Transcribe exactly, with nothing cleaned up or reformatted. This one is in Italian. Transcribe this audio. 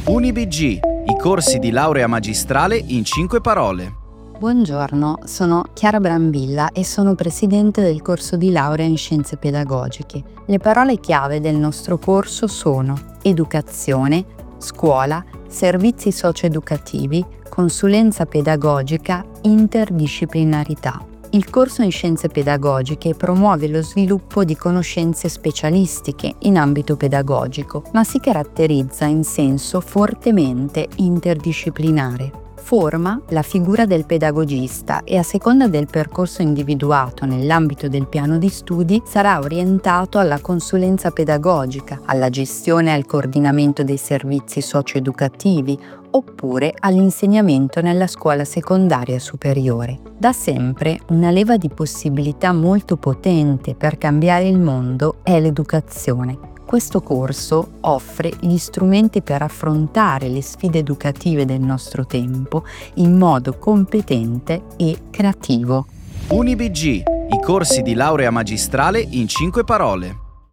UniBG, i corsi di laurea magistrale in cinque parole. Buongiorno, sono Chiara Brambilla e sono presidente del corso di laurea in scienze pedagogiche. Le parole chiave del nostro corso sono educazione, scuola, servizi socio-educativi, consulenza pedagogica, interdisciplinarità. Il corso in scienze pedagogiche promuove lo sviluppo di conoscenze specialistiche in ambito pedagogico, ma si caratterizza in senso fortemente interdisciplinare. Forma la figura del pedagogista e a seconda del percorso individuato nell'ambito del piano di studi sarà orientato alla consulenza pedagogica, alla gestione e al coordinamento dei servizi socio-educativi oppure all'insegnamento nella scuola secondaria superiore. Da sempre una leva di possibilità molto potente per cambiare il mondo è l'educazione. Questo corso offre gli strumenti per affrontare le sfide educative del nostro tempo in modo competente e creativo. UniBG, i corsi di laurea magistrale in cinque parole.